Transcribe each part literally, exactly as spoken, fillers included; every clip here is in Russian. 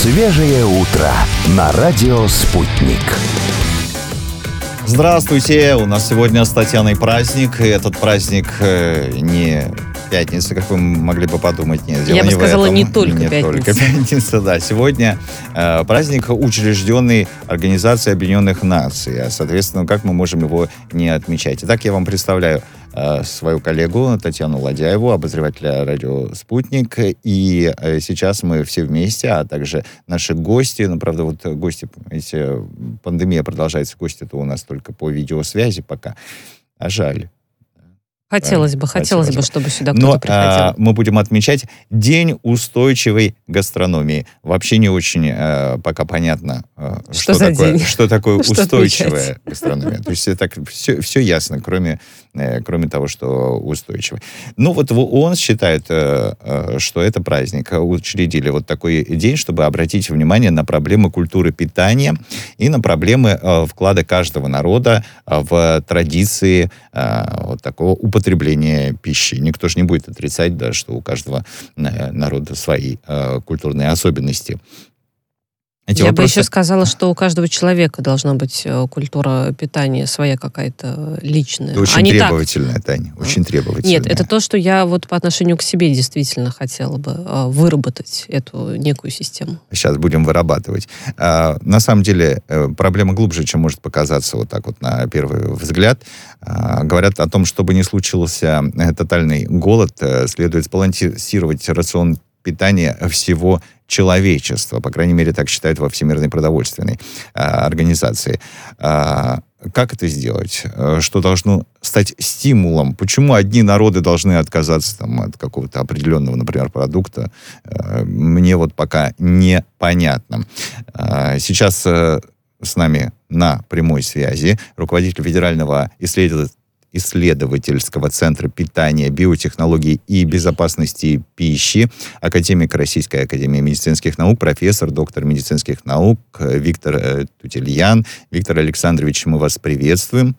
Свежее утро на радио «Спутник». Здравствуйте! У нас сегодня с Татьяной праздник. И этот праздник э, не пятница, как вы могли бы подумать. Нет, дело Я не бы сказала, в этом. не только не пятница. только пятница, да. Сегодня э, праздник, учрежденный Организацией Объединенных Наций. А, соответственно, как мы можем его не отмечать? Итак, я вам представляю э, свою коллегу Татьяну Ладяеву, обозревателя радио «Спутник». И э, сейчас мы все вместе, а также наши гости. Ну, правда, вот гости, понимаете, пандемия продолжается, гости-то у нас только по видеосвязи пока. А жаль. Хотелось бы, хотелось, хотелось бы, чтобы сюда кто-то Но приходил. А, мы будем отмечать День устойчивой гастрономии. Вообще не очень а, пока понятно, а, что, что, такое, что такое устойчивая гастрономия. То есть так все, все ясно, кроме, э, кроме того, что устойчивый. Ну вот он считает, э, э, что это праздник. Учредили вот такой день, чтобы обратить внимание на проблемы культуры питания и на проблемы э, вклада каждого народа э, в традиции э, вот такого употребления пищи. Никто же не будет отрицать, да, что у каждого народа свои э, культурные особенности. Эти Я вопросы... бы еще сказала, что у каждого человека должна быть культура питания своя какая-то личная. Это очень а требовательная, Таня, очень требовательная. Нет, это то, что я вот по отношению к себе действительно хотела бы выработать эту некую систему. Сейчас будем вырабатывать. А, на самом деле проблема глубже, чем может показаться вот так вот на первый взгляд. А, говорят о том, чтобы не случился тотальный голод, следует сбалансировать рацион питания всего человечества. По крайней мере, так считают во Всемирной продовольственной а, организации. А, как это сделать? Что должно стать стимулом? Почему одни народы должны отказаться там, от какого-то определенного, например, продукта? А, мне вот пока непонятно. А, сейчас а, с нами на прямой связи руководитель Федерального исследователя исследовательского центра питания, биотехнологий и безопасности пищи, академик Российской академии медицинских наук, профессор, доктор медицинских наук Виктор э, Тутельян. Виктор Александрович, мы вас приветствуем.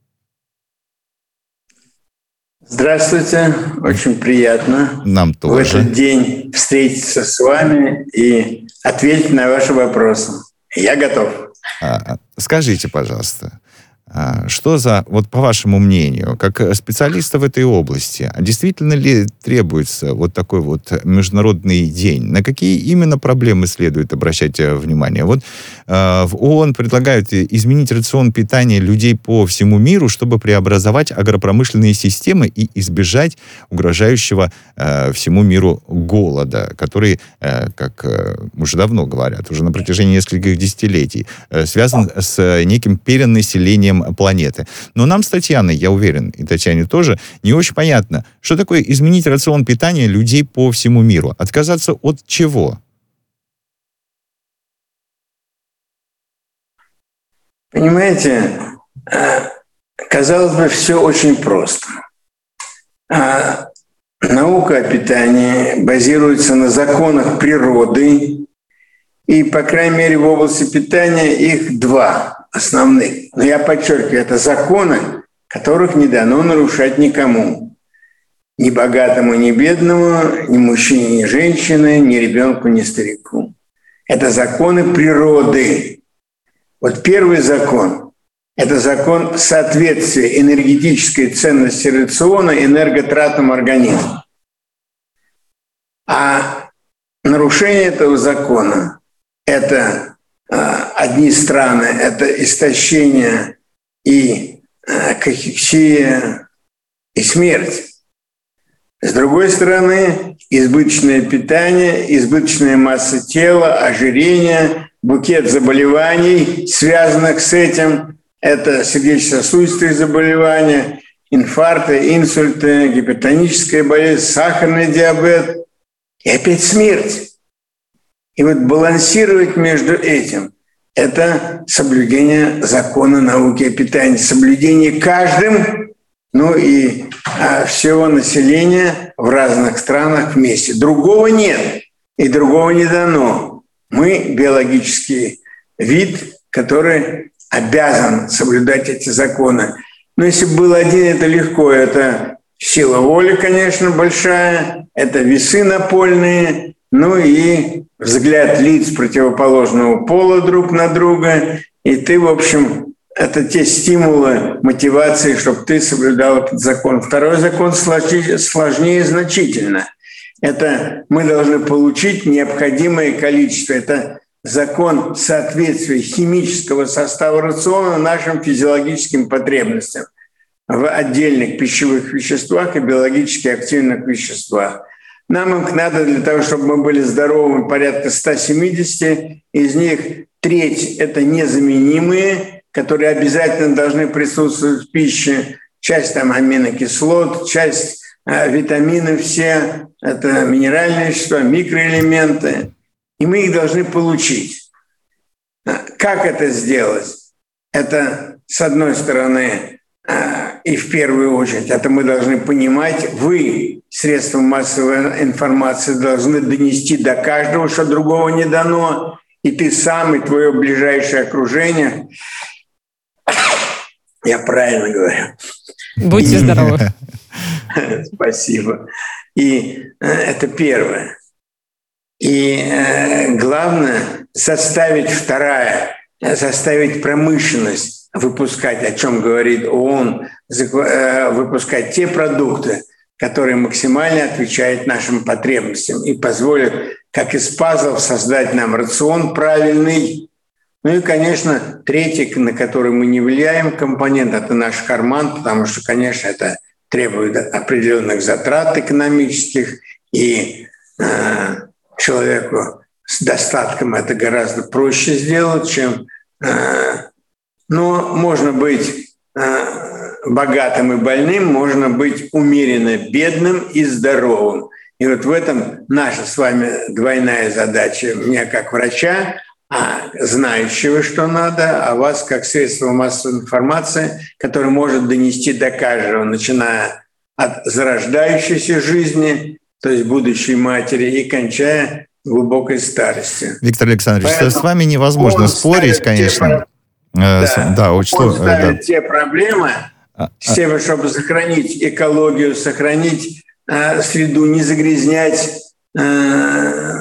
Здравствуйте, очень приятно нам тоже в этот день встретиться с вами и ответить на ваши вопросы. Я готов. А, скажите, пожалуйста, что за, вот по вашему мнению, как специалиста в этой области, действительно ли требуется вот такой вот международный день? На какие именно проблемы следует обращать внимание? Вот э, в ООН предлагают изменить рацион питания людей по всему миру, чтобы преобразовать агропромышленные системы и избежать угрожающего э, всему миру голода, который, э, как э, уже давно говорят, уже на протяжении нескольких десятилетий, э, связан с неким перенаселением планеты. Но нам с Татьяной, я уверен, и Татьяне тоже, не очень понятно, что такое изменить рацион питания людей по всему миру. Отказаться от чего? Понимаете, казалось бы, все очень просто. Наука о питании базируется на законах природы, и, по крайней мере, в области питания их два основных. Но я подчеркиваю, это законы, которых не дано нарушать никому. Ни богатому, ни бедному, ни мужчине, ни женщине, ни ребенку, ни старику. Это законы природы. Вот первый закон – это закон соответствия энергетической ценности рациона энерготратам организма. А нарушение этого закона – это э, одни страны, это истощение и э, кахексия и смерть. С другой стороны, избыточное питание, избыточная масса тела, ожирение, букет заболеваний, связанных с этим. Это сердечно-сосудистые заболевания, инфаркты, инсульты, гипертоническая болезнь, сахарный диабет и опять смерть. И вот балансировать между этим – это соблюдение закона науки о питании, соблюдение каждым, ну и а, всего населения в разных странах вместе. Другого нет и другого не дано. Мы биологический вид, который обязан соблюдать эти законы. Но если бы был один, это легко. Это сила воли, конечно, большая, это весы напольные, ну и взгляд лиц противоположного пола друг на друга, и ты, в общем, это те стимулы, мотивации, чтобы ты соблюдал этот закон. Второй закон сложнее, сложнее значительно. Это мы должны получить необходимое количество. Это закон соответствия химического состава рациона нашим физиологическим потребностям в отдельных пищевых веществах и биологически активных веществах. Нам их надо для того, чтобы мы были здоровыми, порядка сто семьдесят. Из них треть – это незаменимые, которые обязательно должны присутствовать в пище. Часть там аминокислот, часть э, витамины все, это минеральные вещества, микроэлементы. И мы их должны получить. Как это сделать? Это, с одной стороны, э, и в первую очередь, это мы должны понимать, вы, средства массовой информации, должны донести до каждого, что другого не дано, и ты сам, и твое ближайшее окружение. Я правильно говорю. Будьте здоровы. Спасибо. И это первое. И главное заставить вторая, заставить промышленность выпускать, о чем говорит ООН, выпускать те продукты, которые максимально отвечают нашим потребностям и позволят, как из пазлов, создать нам рацион правильный. Ну и, конечно, третий, на который мы не влияем, компонент – это наш карман, потому что, конечно, это требует определенных затрат экономических, и э, человеку с достатком это гораздо проще сделать, чем… Э, но можно быть э, богатым и больным, можно быть умеренно бедным и здоровым. И вот в этом наша с вами двойная задача. Меня как врача, а знающего, что надо, а вас как средство массовой информации, которое может донести до каждого, начиная от зарождающейся жизни, то есть будущей матери, и кончая глубокой старостью. Виктор Александрович, Поэтому с вами невозможно спорить, конечно. Те, да, да, очень он ставит да. те проблемы, а, а... чтобы сохранить экологию, сохранить э, среду, не загрязнять э,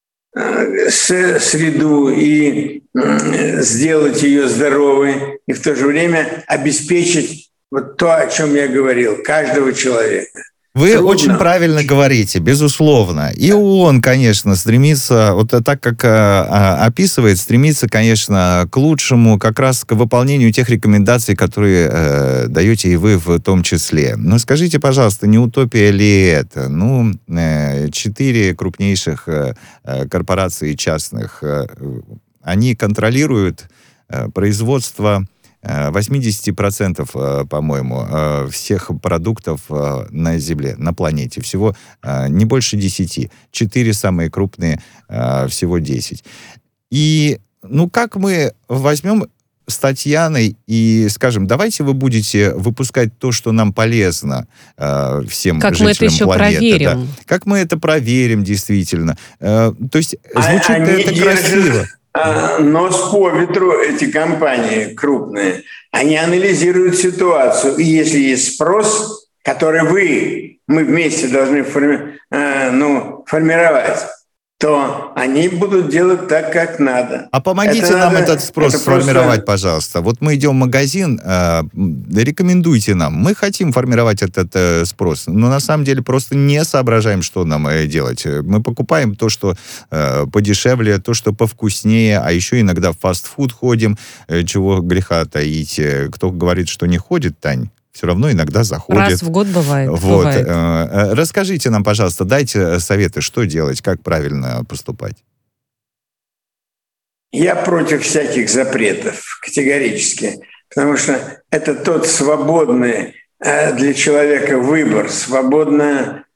среду и сделать ее здоровой, и в то же время обеспечить вот то, о чем я говорил, каждого человека. Вы Трудно. Очень правильно говорите, безусловно. И ООН, конечно, стремится, вот так как а, описывает, стремится, конечно, к лучшему, как раз к выполнению тех рекомендаций, которые э, даете и вы в том числе. Но скажите, пожалуйста, не утопия ли это? Ну, э, четыре крупнейших э, корпорации частных, э, они контролируют э, производство восемьдесят процентов, по-моему, всех продуктов на Земле, на планете. Всего не больше десяти. Четыре самые крупные, всего десять. И, ну, как мы возьмем с Татьяной и скажем, давайте вы будете выпускать то, что нам полезно э, всем как жителям мы это еще планеты. Проверим. Да. Как мы это проверим, действительно. Э, то есть звучит а, это красиво. Нос по ветру эти компании крупные, они анализируют ситуацию. И если есть спрос, который вы, мы вместе должны форми, э, ну, формировать, то они будут делать так, как надо. А помогите это нам надо, этот спрос это сформировать, просто... пожалуйста. Вот мы идем в магазин, э, рекомендуйте нам. Мы хотим формировать этот э, спрос, но на самом деле просто не соображаем, что нам э, делать. Мы покупаем то, что э, подешевле, то, что повкуснее, а еще иногда в фастфуд ходим, э, чего греха таить. Кто говорит, что не ходит, Тань? Все равно иногда заходит. Раз в год бывает. Вот. бывает. Расскажите нам, пожалуйста, дайте советы, что делать, как правильно поступать. Я против всяких запретов, категорически. Потому что это тот свободный для человека выбор, свободное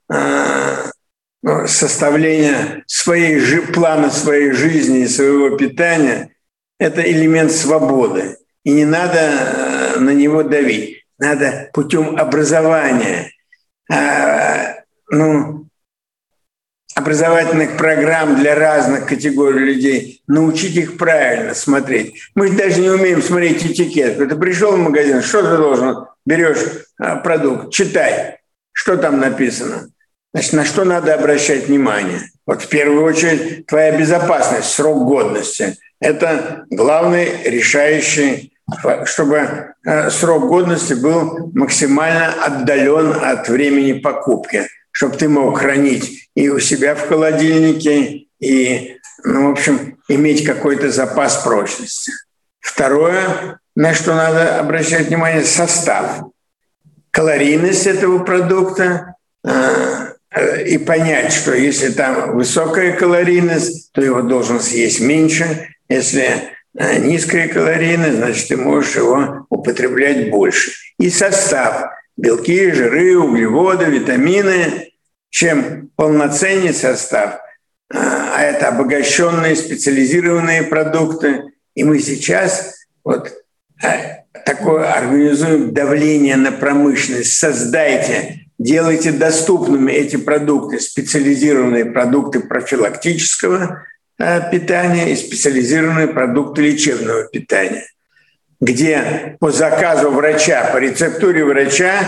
составление своей, плана своей жизни и своего питания. Это элемент свободы. И не надо на него давить. Надо путем образования, э, ну, образовательных программ для разных категорий людей научить их правильно смотреть. Мы же даже не умеем смотреть этикетку. Ты пришел в магазин, что ты должен? Берешь э, продукт, читай, что там написано. Значит, на что надо обращать внимание? Вот в первую очередь твоя безопасность, срок годности. Это главный решающий, чтобы срок годности был максимально отдален от времени покупки, чтобы ты мог хранить и у себя в холодильнике, и, ну, в общем, иметь какой-то запас прочности. Второе, на что надо обращать внимание, состав. Калорийность этого продукта, и понять, что если там высокая калорийность, то его должен съесть меньше. Если низкая калорийность, значит, ты можешь его употреблять больше. И состав. Белки, жиры, углеводы, витамины. Чем полноценнее состав, а это обогащенные специализированные продукты. И мы сейчас вот такое организуем давление на промышленность. Создайте, делайте доступными эти продукты, специализированные продукты профилактического питания и специализированные продукты лечебного питания, где по заказу врача, по рецептуре врача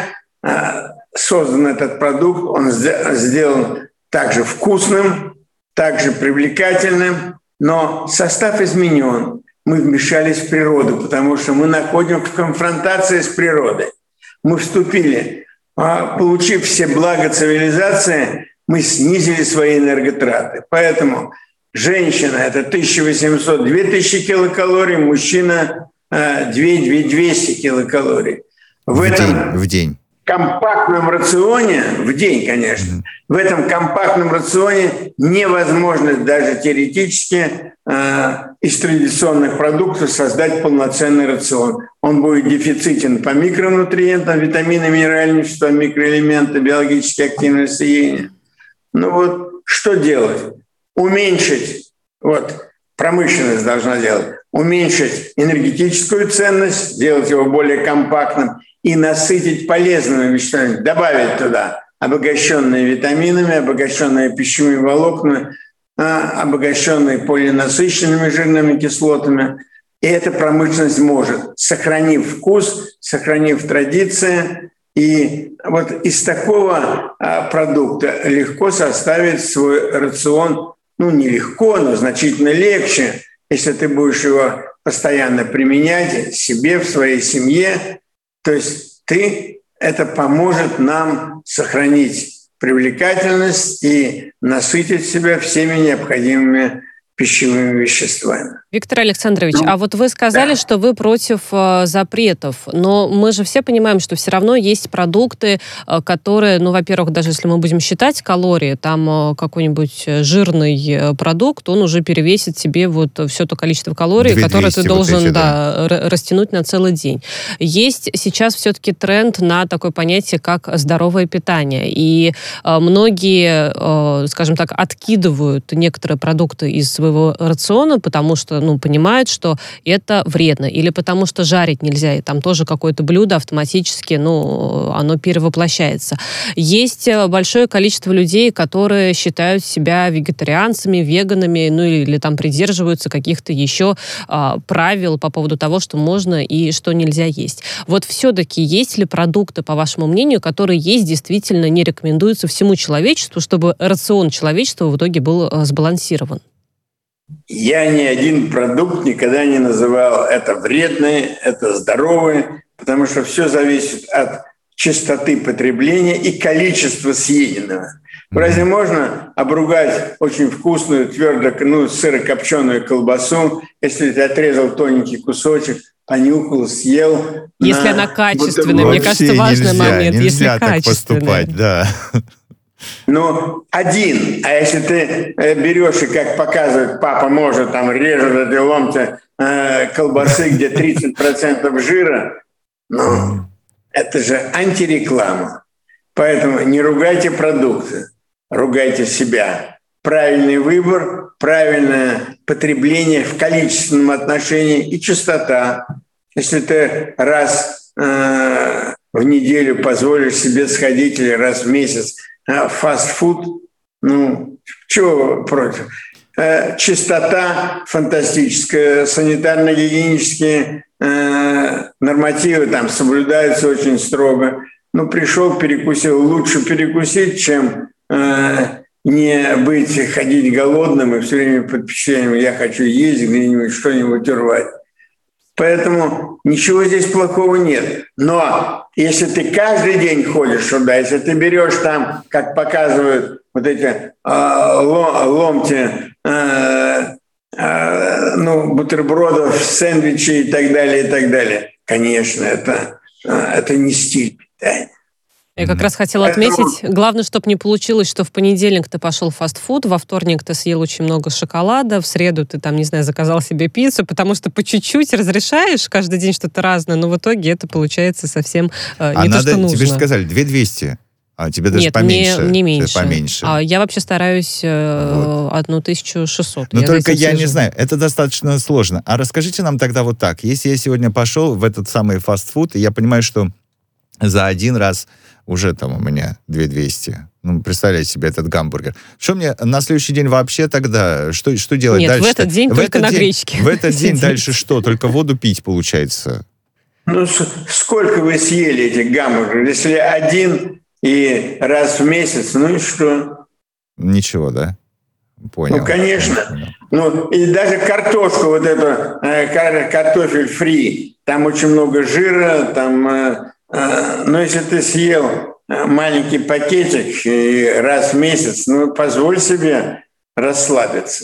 создан этот продукт, он сделан также вкусным, также привлекательным, но состав изменен. Мы вмешались в природу, потому что мы находимся в конфронтации с природой. Мы вступили, получив все блага цивилизации, мы снизили свои энерготраты. Поэтому женщина — это тысяча восемьсот - две тысячи килокалорий, мужчина — две тысячи двести килокалорий. В, в этом день, в день. компактном рационе, в день, конечно, mm-hmm. в этом компактном рационе невозможно даже теоретически э, из традиционных продуктов создать полноценный рацион. Он будет дефицитен по микронутриентам, витамины, минеральные вещества, микроэлементы, биологически активные соединения. Ну вот, что делать? Уменьшить, вот, промышленность должна делать, уменьшить энергетическую ценность, сделать его более компактным и насытить полезными веществами, добавить туда обогащенные витаминами, обогащенные пищевыми волокнами, обогащенные полиненасыщенными жирными кислотами. И эта промышленность может, сохранив вкус, сохранив традиции. И вот из такого продукта легко составить свой рацион, ну, нелегко, но значительно легче, если ты будешь его постоянно применять себе, в своей семье. То есть ты, это поможет нам сохранить привлекательность и насытить себя всеми необходимыми пищевыми веществами. Виктор Александрович, ну, а вот вы сказали, да. что вы против э, запретов, но мы же все понимаем, что все равно есть продукты, э, которые, ну, во-первых, даже если мы будем считать калории, там э, какой-нибудь жирный э, продукт, он уже перевесит себе вот все то количество калорий, которое ты должен вот эти, да, да. растянуть на целый день. Есть сейчас все-таки тренд на такое понятие, как здоровое питание, и э, многие, э, скажем так, откидывают некоторые продукты из своего рациона, потому что ну, понимают, что это вредно, или потому что жарить нельзя, и там тоже какое-то блюдо автоматически, ну, оно перевоплощается. Есть большое количество людей, которые считают себя вегетарианцами, веганами, ну, или, или там придерживаются каких-то еще а, правил по поводу того, что можно и что нельзя есть. Вот все-таки есть ли продукты, по вашему мнению, которые есть действительно не рекомендуются всему человечеству, чтобы рацион человечества в итоге был а, сбалансирован? Я ни один продукт никогда не называл это вредный, это здоровый, потому что все зависит от частоты потребления и количества съеденного. Разве можно обругать очень вкусную, твердо, ну, сырокопченую колбасу, если ты отрезал тоненький кусочек, понюхал, съел? Если она качественная, мне кажется, важный нельзя, момент. Нельзя если так качественная. поступать, да. Ну, один. А если ты берешь и, как показывает папа, может, там режет эти ломти э, колбасы, где тридцать процентов жира, ну, это же антиреклама. Поэтому не ругайте продукты, ругайте себя. Правильный выбор, правильное потребление в количественном отношении и частота. Если ты раз э, в неделю позволишь себе сходить или раз в месяц фастфуд, ну, чего против? Э, чистота фантастическая, санитарно-гигиенические э, нормативы там соблюдаются очень строго. Ну, пришел, перекусил. Лучше перекусить, чем не быть, ходить голодным и все время под впечатлением «я хочу есть где-нибудь, что-нибудь урвать». Поэтому ничего здесь плохого нет. Но если ты каждый день ходишь сюда, если ты берешь там, как показывают вот эти э, ломти, э, э, ну, бутербродов, сэндвичей и так далее, и так далее, конечно, это, э, это не стиль питания. Я как раз хотела отметить, главное, чтобы не получилось, что в понедельник ты пошел в фастфуд, во вторник ты съел очень много шоколада, в среду ты там, не знаю, заказал себе пиццу, потому что по чуть-чуть разрешаешь каждый день что-то разное, но в итоге это получается совсем э, не а то, надо, что нужно. Тебе же сказали две тысячи двести, а тебе даже Нет, поменьше. не, не меньше. поменьше. А я вообще стараюсь э, вот. одну тысячу шестьсот. Но я только я слежу. не знаю, это достаточно сложно. А расскажите нам тогда вот так, если я сегодня пошел в этот самый фастфуд, и я понимаю, что за один раз уже там у меня две тысячи двести. Ну, представляете себе этот гамбургер. Что мне на следующий день вообще тогда? Что, что делать Нет, дальше? в этот день в только этот на день, гречке. В этот день сидеть. дальше что? Только воду пить, получается? Ну, сколько вы съели этих гамбургеров? Если один и раз в месяц, ну и что? Ничего, да? Понял. Ну, конечно. Понял. Ну, и даже картошку, вот эту, э, картофель фри, там очень много жира, там... Э, э, но если ты съел маленький пакетик и раз в месяц, ну, позволь себе расслабиться.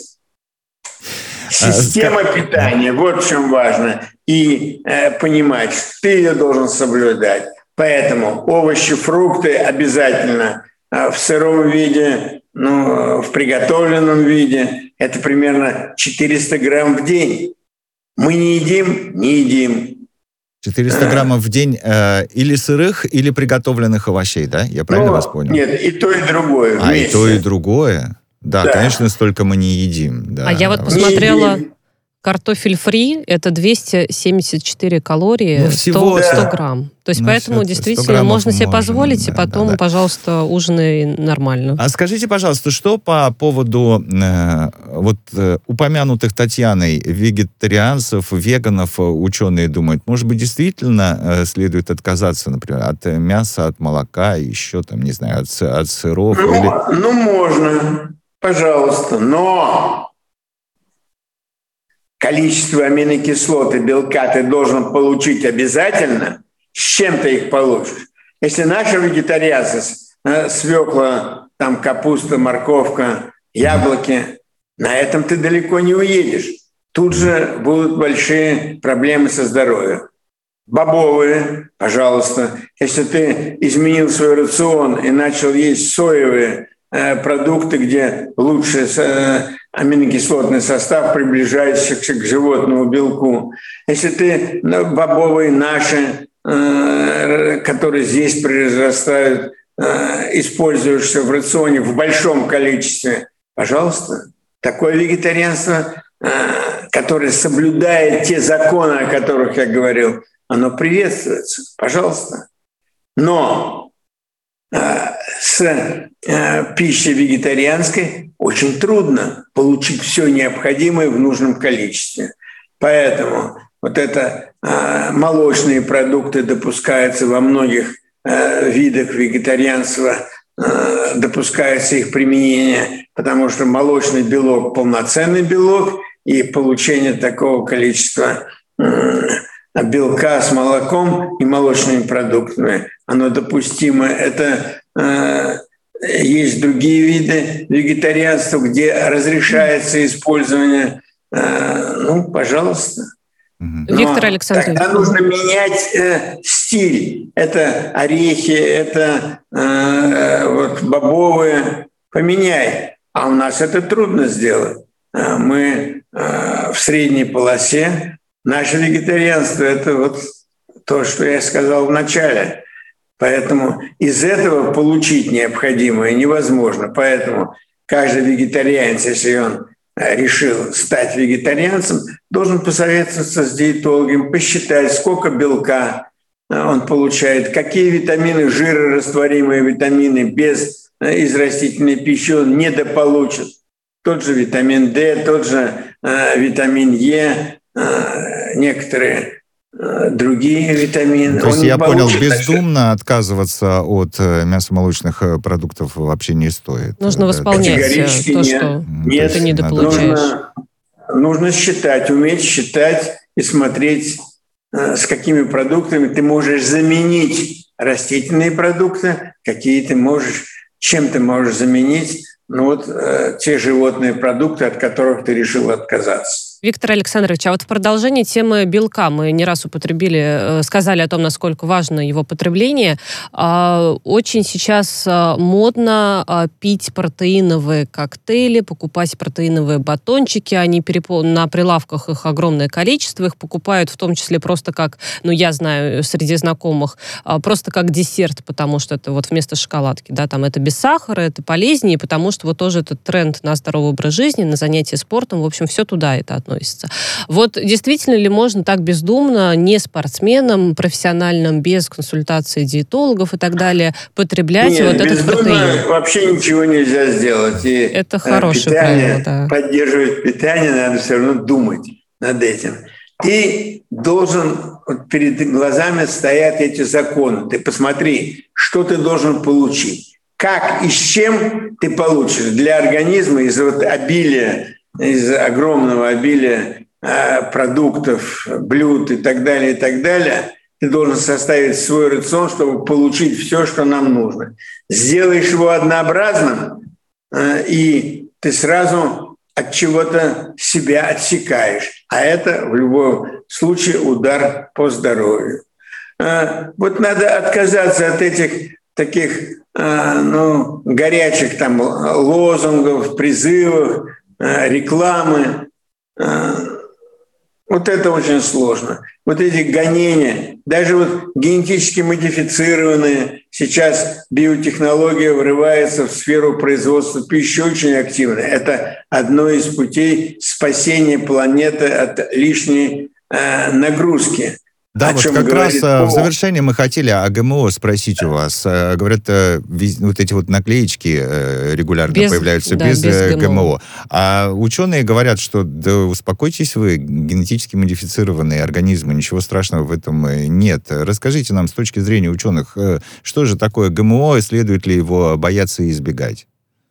Система питания, вот в чем важно. И э, понимать, что ты ее должен соблюдать. Поэтому овощи, фрукты обязательно э, в сыром виде, ну, в приготовленном виде. Это примерно четыреста грамм в день. Мы не едим, не едим. четыреста граммов в день э, или сырых, или приготовленных овощей, да? Я правильно ну, вас понял? Нет, и то, и другое. А, вместе. и то, и другое? Да, Да. конечно, столько мы не едим. Да. А я вот посмотрела, картофель фри – это двести семьдесят четыре калории, Ну, всего, сто, да. сто грамм. То есть Ну, поэтому сто действительно граммов можно себе можно, позволить, да, и потом, да, да. пожалуйста, ужинай нормально. А скажите, пожалуйста, что по поводу э, вот э, упомянутых Татьяной вегетарианцев, веганов, ученые думают, может быть, действительно э, следует отказаться, например, от мяса, от молока, еще там, не знаю, от, от сыров? Ну, или... ну, можно, пожалуйста, но количество аминокислот и белка ты должен получить обязательно, с чем ты их получишь. Если наши вегетарианцы, свекла, там капуста, морковка, яблоки, на этом ты далеко не уедешь. Тут же будут большие проблемы со здоровьем. Бобовые, пожалуйста. Если ты изменил свой рацион и начал есть соевые э, продукты, где лучший э, аминокислотный состав, приближающийся к животному белку. Если ты ну, бобовые наши, э, которые здесь произрастают, э, используешься в рационе в большом количестве, пожалуйста. Такое вегетарианство, э, которое соблюдает те законы, о которых я говорил, оно приветствуется, пожалуйста. Но э, с э, пищей вегетарианской очень трудно получить все необходимое в нужном количестве. Поэтому вот это э, молочные продукты допускаются во многих э, видах вегетарианства, э, допускается их применение, потому что молочный белок – полноценный белок, и получение такого количества э, белка с молоком и молочными продуктами, оно допустимо. Это э, есть другие виды вегетарианства, где разрешается использование. Э, ну, пожалуйста. Но Виктор Александрович. Тогда нужно менять э, стиль. Это орехи, это э, вот бобовые. Поменяй. А у нас это трудно сделать. Мы э, в средней полосе. Наше вегетарианство – это вот то, что я сказал в начале. Поэтому из этого получить необходимое невозможно. Поэтому каждый вегетарианец, если он решил стать вегетарианцем, должен посоветоваться с диетологом, посчитать, сколько белка он получает, какие витамины, жирорастворимые витамины без из растительной пищи он недополучит. Тот же витамин D, тот же э, витамин Е, некоторые другие витамины. То есть, он я понял, получит, бездумно отказываться от мясомолочных продуктов вообще не стоит. Нужно восполнять то, нет. что нет, ты недополучаешь. Нужно, нужно считать, уметь считать и смотреть, с какими продуктами ты можешь заменить растительные продукты, какие ты можешь, чем ты можешь заменить ну, вот, э, те животные продукты, от которых ты решил отказаться. Виктор Александрович, а вот в продолжении темы белка мы не раз употребили, сказали о том, насколько важно его потребление. Очень сейчас модно пить протеиновые коктейли, покупать протеиновые батончики. Они перепол... на прилавках их огромное количество. Их покупают в том числе просто как, ну я знаю среди знакомых, просто как десерт, потому что это вот вместо шоколадки, да, там это без сахара, это полезнее, потому что вот тоже этот тренд на здоровый образ жизни, на занятия спортом, в общем, все туда это относится. Вот действительно ли можно так бездумно, не спортсменам, профессиональным, без консультации диетологов и так далее, потреблять Нет, вот этот протеин? Вообще ничего нельзя сделать. И это хорошее питание, правило, да. Поддерживать питание, надо все равно думать над этим. Ты должен, вот перед глазами стоят эти законы. Ты посмотри, что ты должен получить. Как и с чем ты получишь для организма из вот обилия, из огромного обилия э, продуктов, блюд и так далее, и так далее, ты должен составить свой рацион, чтобы получить все, что нам нужно. Сделаешь его однообразным, э, и ты сразу от чего-то себя отсекаешь. А это в любом случае удар по здоровью. Э, вот надо отказаться от этих таких э, ну, горячих там лозунгов, призывов, рекламы. Вот это очень сложно. Вот эти гонения, даже вот генетически модифицированные, сейчас биотехнология врывается в сферу производства пищи очень активно. Это одно из путей спасения планеты от лишней э, нагрузки. Да, вот как раз в завершении мы хотели о ГМО спросить у вас. Говорят, вот эти вот наклеечки регулярно без, появляются да, без, без ГМО. ГМО. А ученые говорят, что да успокойтесь вы, генетически модифицированные организмы, ничего страшного в этом нет. Расскажите нам с точки зрения ученых, что же такое ГМО, и следует ли его бояться и избегать?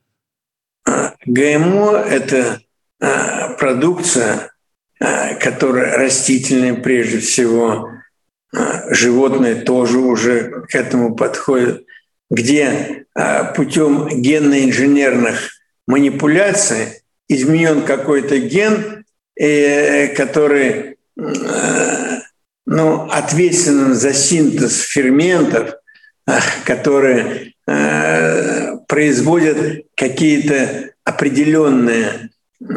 ГМО – это продукция, которая растительная прежде всего, животные тоже уже к этому подходят, где путем генно-инженерных манипуляций изменен какой-то ген, который ну, ответственен за синтез ферментов, которые производят какие-то определенные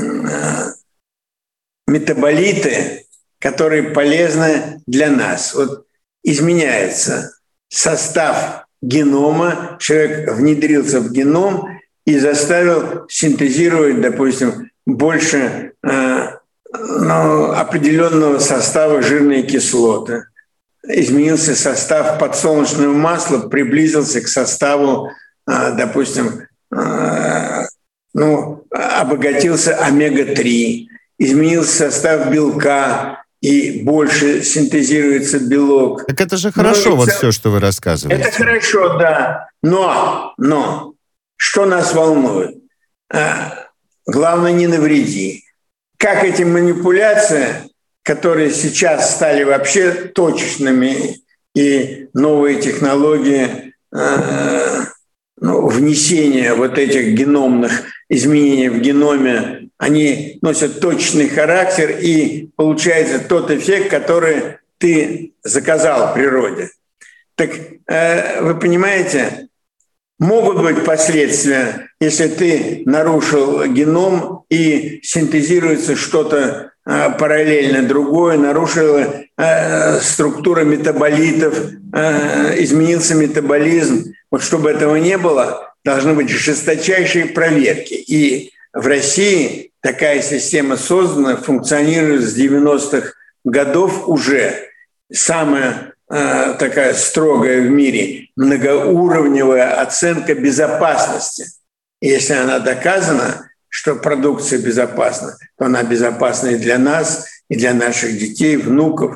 метаболиты, которые полезны для нас. Вот изменяется состав генома, человек внедрился в геном и заставил синтезировать, допустим, больше э, ну, определенного состава жирной кислоты. Изменился состав подсолнечного масла, приблизился к составу, э, допустим, э, ну, обогатился омега три. Изменился состав белка, и больше синтезируется белок. Так это же хорошо, но вот это, все, что вы рассказываете. Это хорошо, да. Но, но что нас волнует? А, главное, не навреди. Как эти манипуляции, которые сейчас стали вообще точечными, и новые технологии а, ну, внесения вот этих геномных изменений в геноме, они носят точный характер, и получается тот эффект, который ты заказал в природе. Так э, вы понимаете, могут быть последствия, если ты нарушил геном и синтезируется что-то э, параллельно другое, нарушила э, структура метаболитов, э, изменился метаболизм. Вот чтобы этого не было, должны быть жесточайшие проверки. И в России такая система создана, функционирует с девяностых годов уже. Самая э, такая строгая в мире многоуровневая оценка безопасности. И если она доказана, что продукция безопасна, то она безопасна и для нас, и для наших детей, внуков.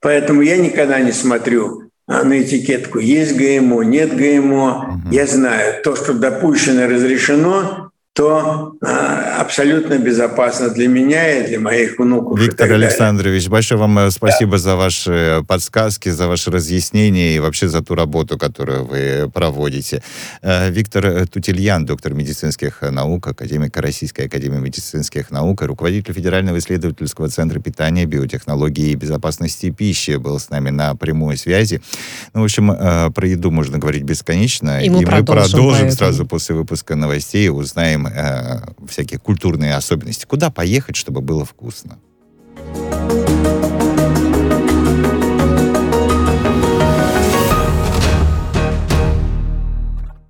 Поэтому я никогда не смотрю на этикетку «есть ГМО», «нет ГМО». Угу. Я знаю, то, что допущено, разрешено, то а, абсолютно безопасно для меня и для моих внуков. Виктор Александрович, большое вам спасибо да. за ваши подсказки, за ваши разъяснения и вообще за ту работу, которую вы проводите. Виктор Тутельян, доктор медицинских наук, академик Российской академии медицинских наук, руководитель Федерального исследовательского центра питания, биотехнологии и безопасности пищи, был с нами на прямой связи. Ну, в общем, про еду можно говорить бесконечно. И мы, и продолжим, мы продолжим поэтому. сразу после выпуска новостей, узнаем всякие культурные особенности. Куда поехать, чтобы было вкусно?